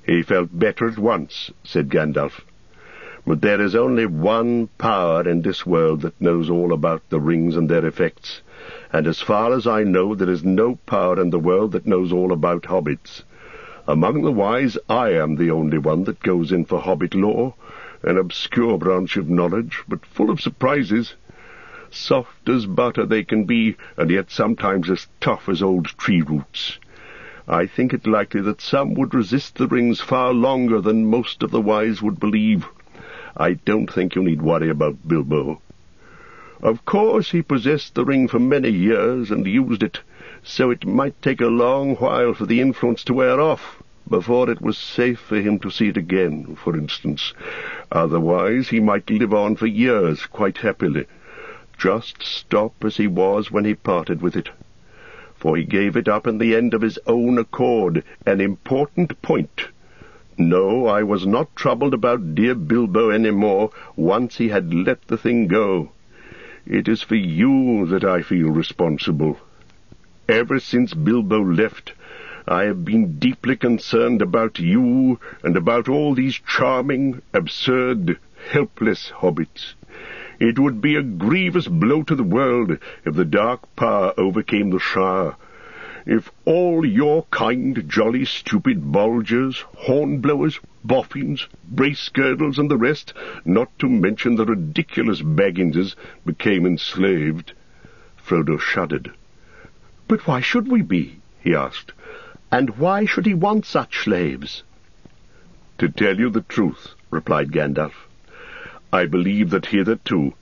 He felt better at once, said Gandalf. But there is only one power in this world that knows all about the rings and their effects, and as far as I know there is no power in the world that knows all about hobbits. Among the wise I am the only one that goes in for hobbit lore, an obscure branch of knowledge, but full of surprises. Soft as butter they can be, and yet sometimes as tough as old tree roots. I think it likely that some would resist the rings far longer than most of the wise would believe. I don't think you need worry about Bilbo. Of course he possessed the ring for many years and used it, so it might take a long while for the influence to wear off, before it was safe for him to see it again, for instance. Otherwise he might live on for years quite happily, just stop as he was when he parted with it. For he gave it up in the end of his own accord, an important point. No, I was not troubled about dear Bilbo any more once he had let the thing go. It is for you that I feel responsible. Ever since Bilbo left, I have been deeply concerned about you and about all these charming, absurd, helpless hobbits. It would be a grievous blow to the world if the dark power overcame the Shire. If all your kind, jolly, stupid Bolgers, Hornblowers, Boffins, Bracegirdles, and the rest, not to mention the ridiculous Bagginses, became enslaved. Frodo shuddered. "But why should we be?" he asked. "And why should he want such slaves?" "To tell you the truth," replied Gandalf, "I believe that hitherto,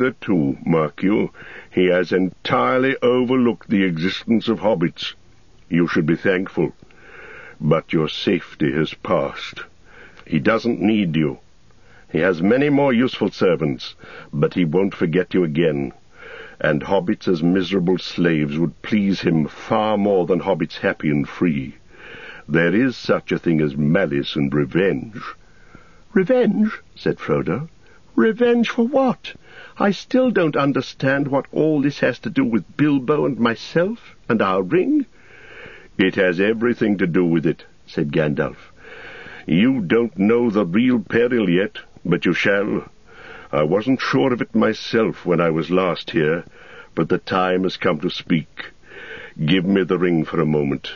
mark you, he has entirely overlooked the existence of hobbits. You should be thankful. But your safety has passed. He doesn't need you. He has many more useful servants, but he won't forget you again. And hobbits as miserable slaves would please him far more than hobbits happy and free. There is such a thing as malice and revenge." "Revenge?" said Frodo. "Revenge for what? I still don't understand what all this has to do with Bilbo and myself and our ring." "It has everything to do with it," said Gandalf. "You don't know the real peril yet, but you shall. I wasn't sure of it myself when I was last here, but the time has come to speak. Give me the ring for a moment."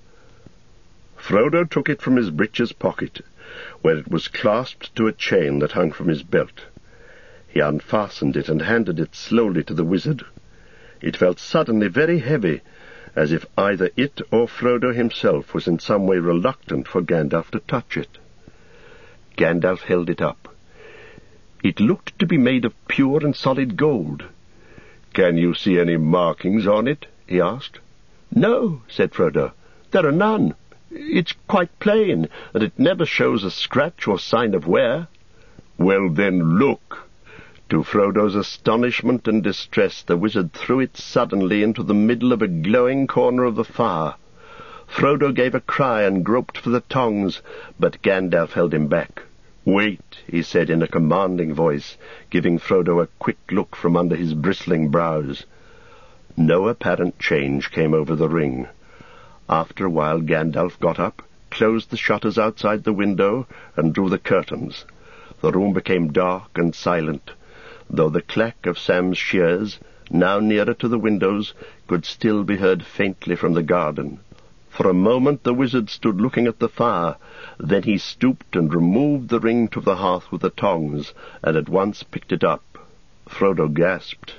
Frodo took it from his breeches pocket, where it was clasped to a chain that hung from his belt. He unfastened it and handed it slowly to the wizard. It felt suddenly very heavy, as if either it or Frodo himself was in some way reluctant for Gandalf to touch it. Gandalf held it up. It looked to be made of pure and solid gold. "Can you see any markings on it?" he asked. "No," said Frodo. "There are none. It's quite plain, and it never shows a scratch or sign of wear." "Well, then, look." To Frodo's astonishment and distress, the wizard threw it suddenly into the middle of a glowing corner of the fire. Frodo gave a cry and groped for the tongs, but Gandalf held him back. "Wait," he said in a commanding voice, giving Frodo a quick look from under his bristling brows. No apparent change came over the ring. After a while Gandalf got up, closed the shutters outside the window, and drew the curtains. The room became dark and silent, though the clack of Sam's shears, now nearer to the windows, could still be heard faintly from the garden. For a moment the wizard stood looking at the fire. Then he stooped and removed the ring to the hearth with the tongs, and at once picked it up. Frodo gasped.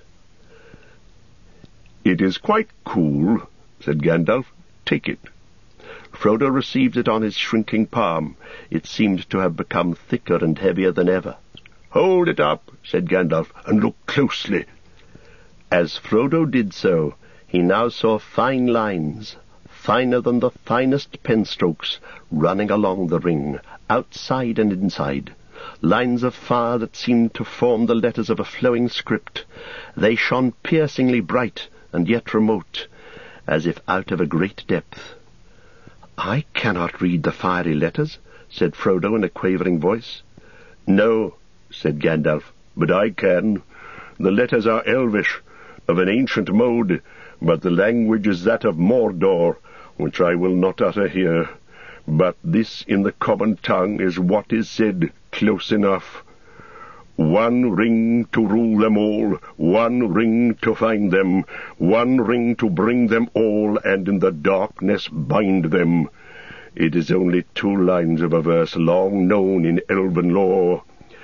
"It is quite cool," said Gandalf. "Take it." Frodo received it on his shrinking palm. It seemed to have become thicker and heavier than ever. "Hold it up," said Gandalf, "and look closely." As Frodo did so, he now saw fine lines, finer than the finest penstrokes, running along the ring, outside and inside, lines of fire that seemed to form the letters of a flowing script. They shone piercingly bright and yet remote, as if out of a great depth. "I cannot read the fiery letters," said Frodo in a quavering voice. "No," said Gandalf, "but I can. The letters are Elvish, of an ancient mode, but the language is that of Mordor, which I will not utter here. But this in the common tongue is what is said, close enough. One ring to rule them all, one ring to find them, one ring to bring them all, and in the darkness bind them. It is only 2 lines of a verse long known in elven lore.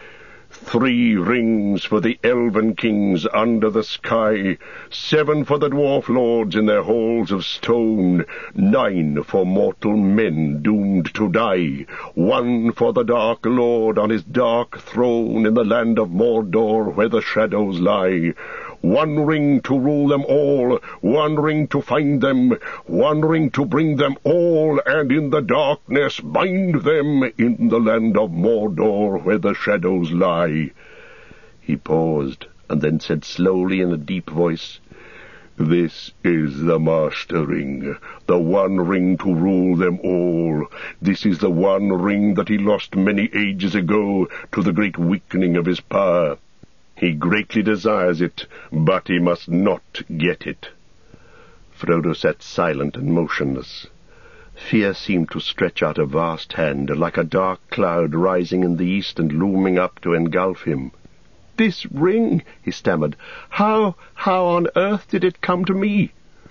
3 rings for the elven kings under the sky, 7 for the dwarf lords in their halls of stone, 9 for mortal men doomed to die, 1 for the Dark Lord on his dark throne in the land of Mordor where the shadows lie. 1 ring to rule them all, 1 ring to find them, 1 ring to bring them all, and in the darkness bind them in the land of Mordor where the shadows lie. He paused, and then said slowly in a deep voice, "This is the Master Ring, the 1 ring to rule them all. This is the 1 ring that he lost many ages ago to the great weakening of his power. He greatly desires it, but he must not get it." Frodo sat silent and motionless. Fear seemed to stretch out a vast hand, like a dark cloud rising in the east and looming up to engulf him. "This ring," he stammered, how on earth did it come to me?"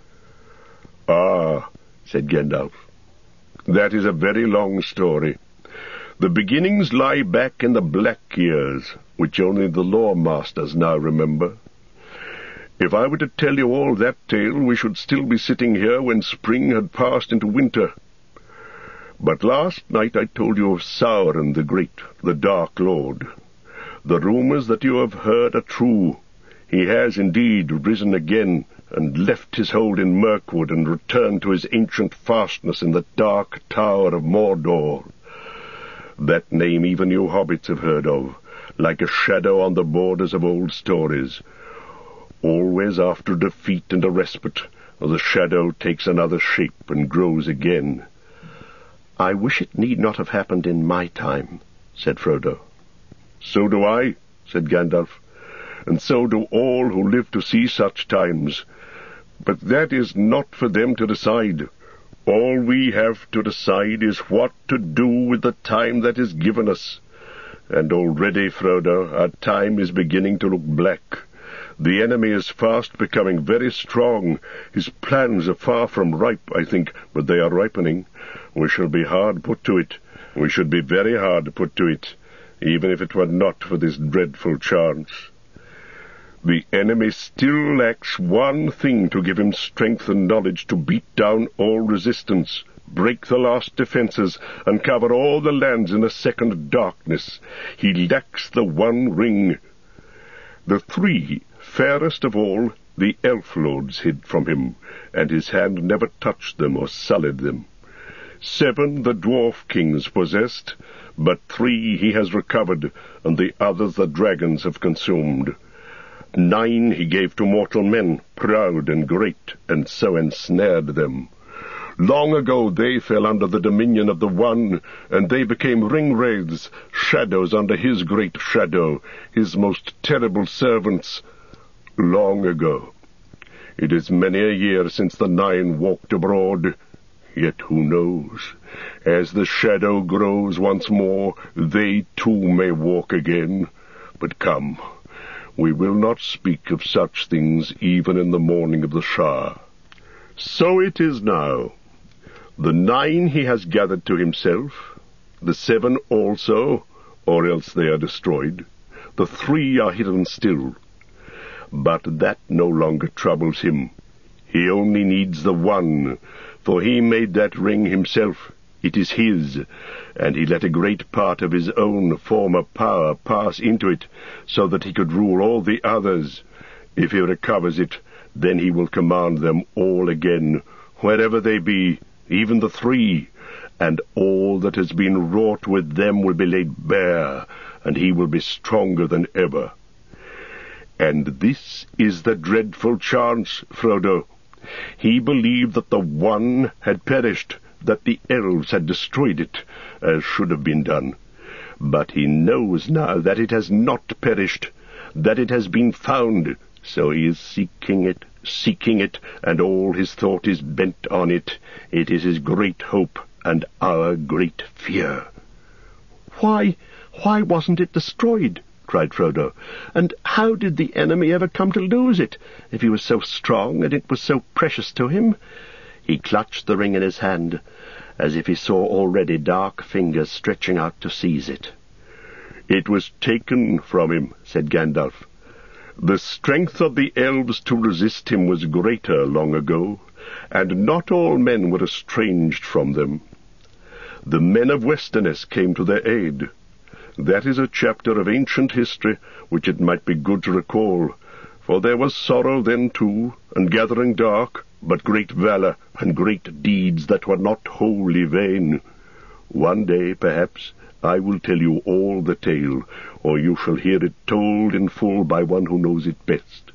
"Ah," said Gandalf, "that is a very long story. The beginnings lie back in the Black Years, which only the lore masters now remember. If I were to tell you all that tale, we should still be sitting here when spring had passed into winter. But last night I told you of Sauron the Great, the Dark Lord. The rumors that you have heard are true. He has indeed risen again, and left his hold in Mirkwood, and returned to his ancient fastness in the Dark Tower of Mordor. That name even you hobbits have heard of, like a shadow on the borders of old stories. Always after defeat and a respite, the shadow takes another shape and grows again." "I wish it need not have happened in my time," said Frodo. "So do I," said Gandalf, "and so do all who live to see such times. But that is not for them to decide. All we have to decide is what to do with the time that is given us. And already, Frodo, our time is beginning to look black. The enemy is fast becoming very strong. His plans are far from ripe, I think, but they are ripening. We shall be hard put to it. We should be very hard put to it, even if it were not for this dreadful chance. The enemy still lacks 1 thing to give him strength and knowledge to beat down all resistance, break the last defenses, and cover all the lands in a second darkness. He lacks the 1 ring. The 3, fairest of all, the elf lords hid from him, and his hand never touched them or sullied them. 7 the dwarf kings possessed, but 3 he has recovered, and the others the dragons have consumed. 9 he gave to mortal men, proud and great, and so ensnared them. Long ago they fell under the dominion of the One, and they became ring-wraiths, shadows under his great shadow, his most terrible servants. Long ago. It is many a year since the 9 walked abroad. Yet who knows? As the shadow grows once more, they too may walk again. But come, we will not speak of such things even in the morning of the Shah. So it is now. The 9 he has gathered to himself, the 7 also, or else they are destroyed. The 3 are hidden still. But that no longer troubles him. He only needs the 1, for he made that ring himself. It is his, and he let a great part of his own former power pass into it, so that he could rule all the others. If he recovers it, then he will command them all again, wherever they be, even the 3, and all that has been wrought with them will be laid bare, and he will be stronger than ever. And this is the dreadful chance, Frodo. He believed that the 1 had perished, that the elves had destroyed it, as should have been done. But he knows now that it has not perished, that it has been found, so he is seeking it, and all his thought is bent on it. It is his great hope, and our great fear." Why wasn't it destroyed?" cried Frodo. "And how did the enemy ever come to lose it, if he was so strong and it was so precious to him?" He clutched the ring in his hand, as if he saw already dark fingers stretching out to seize it. "It was taken from him," said Gandalf. "The strength of the elves to resist him was greater long ago, and not all men were estranged from them. The men of Westerness came to their aid. That is a chapter of ancient history which it might be good to recall, for there was sorrow then too, and gathering dark, but great valor and great deeds that were not wholly vain. One day, perhaps, I will tell you all the tale, or you shall hear it told in full by one who knows it best.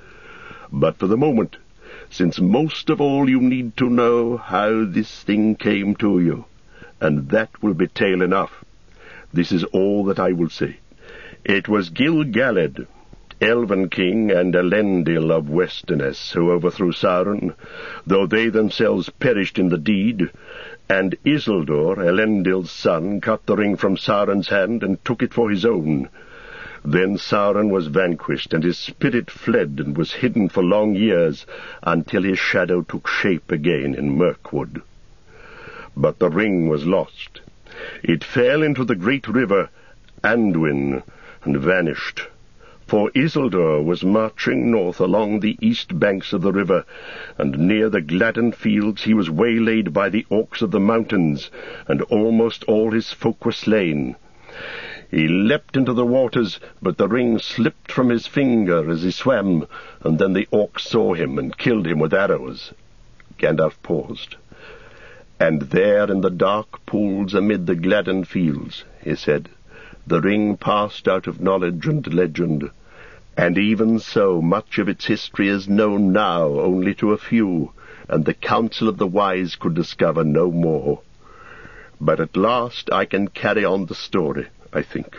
But for the moment, since most of all you need to know how this thing came to you, and that will be tale enough, this is all that I will say. It was Gil-galad, Elven king, and Elendil of Westerness, who overthrew Sauron, though they themselves perished in the deed, and Isildur, Elendil's son, cut the ring from Sauron's hand and took it for his own. Then Sauron was vanquished, and his spirit fled and was hidden for long years, until his shadow took shape again in Mirkwood. But the ring was lost. It fell into the great river Anduin and vanished. For Isildur was marching north along the east banks of the river, and near the Gladden fields he was waylaid by the orcs of the mountains, and almost all his folk were slain. He leapt into the waters, but the ring slipped from his finger as he swam, and then the orcs saw him and killed him with arrows." Gandalf paused. "And there in the dark pools amid the Gladden fields," he said, "the ring passed out of knowledge and legend, and even so much of its history is known now only to a few, and the council of the wise could discover no more. But at last I can carry on the story, I think.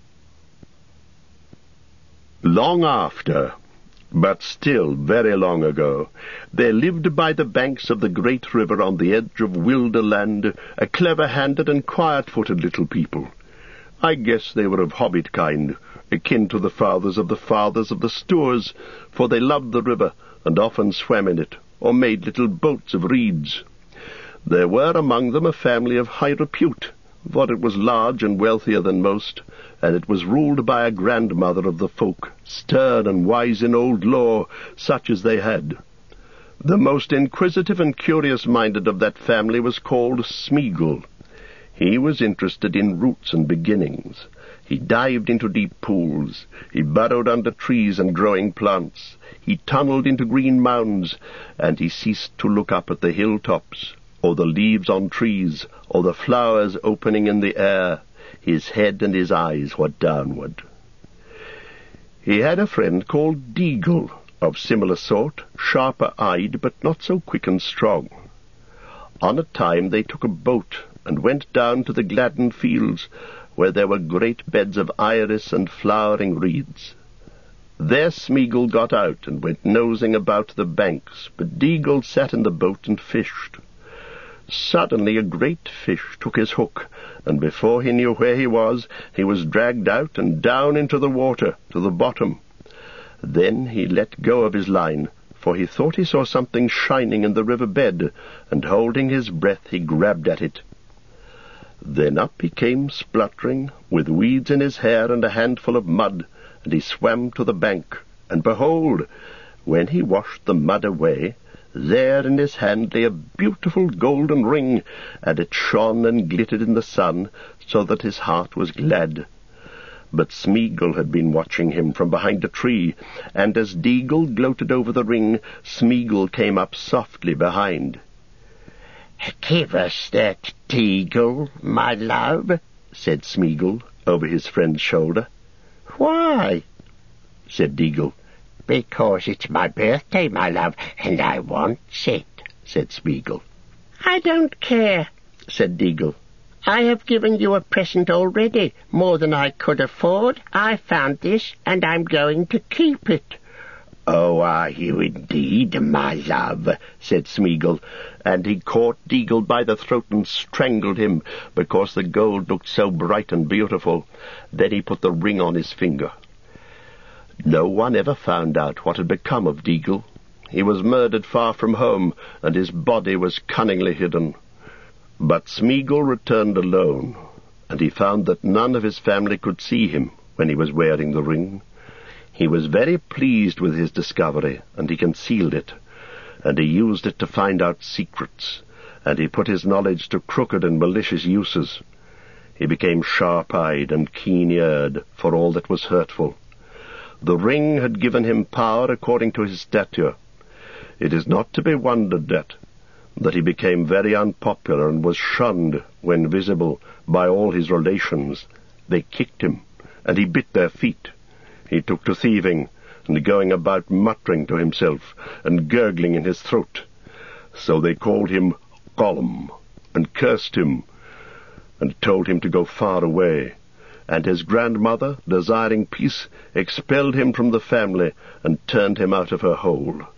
Long after, but still very long ago, there lived by the banks of the great river on the edge of Wilderland a clever-handed and quiet-footed little people. I guess they were of hobbit kind, akin to the fathers of the Stoors, for they loved the river and often swam in it, or made little boats of reeds. There were among them a family of high repute, for it was large and wealthier than most, and it was ruled by a grandmother of the folk, stern and wise in old lore, such as they had. The most inquisitive and curious-minded of that family was called Smeagol. He was interested in roots and beginnings. He dived into deep pools. He burrowed under trees and growing plants. He tunneled into green mounds, and he ceased to look up at the hilltops, or the leaves on trees, or the flowers opening in the air. His head and his eyes were downward. He had a friend called Deagle, of similar sort, sharper-eyed, but not so quick and strong. On a time they took a boat and went down to the Gladden fields, where there were great beds of iris and flowering reeds. There Smeagol got out and went nosing about the banks, but Deagle sat in the boat and fished. Suddenly a great fish took his hook, and before he knew where he was dragged out and down into the water, to the bottom. Then he let go of his line, for he thought he saw something shining in the river bed, and holding his breath he grabbed at it. Then up he came spluttering, with weeds in his hair and a handful of mud, and he swam to the bank, and behold, when he washed the mud away, there in his hand lay a beautiful golden ring, and it shone and glittered in the sun, so that his heart was glad. But Smeagol had been watching him from behind a tree, and as Deagle gloated over the ring, Smeagol came up softly behind. "Give us that, Deagle, my love," said Smeagol over his friend's shoulder. "Why?" said Deagle. "Because it's my birthday, my love, and I want it," said Smeagol. "I don't care," said Deagle. "I have given you a present already, more than I could afford. I found this, and I'm going to keep it." "Oh, are you indeed, my love?" said Smeagol, and he caught Deagle by the throat and strangled him, because the gold looked so bright and beautiful. Then he put the ring on his finger. No one ever found out what had become of Deagle. He was murdered far from home, and his body was cunningly hidden. But Smeagol returned alone, and he found that none of his family could see him when he was wearing the ring. He was very pleased with his discovery, and he concealed it, and he used it to find out secrets, and he put his knowledge to crooked and malicious uses. He became sharp-eyed and keen-eared for all that was hurtful. The ring had given him power according to his stature. It is not to be wondered at that he became very unpopular and was shunned when visible by all his relations. They kicked him, and he bit their feet. He took to thieving, and going about muttering to himself, and gurgling in his throat. So they called him Gollum, and cursed him, and told him to go far away. And his grandmother, desiring peace, expelled him from the family, and turned him out of her hole.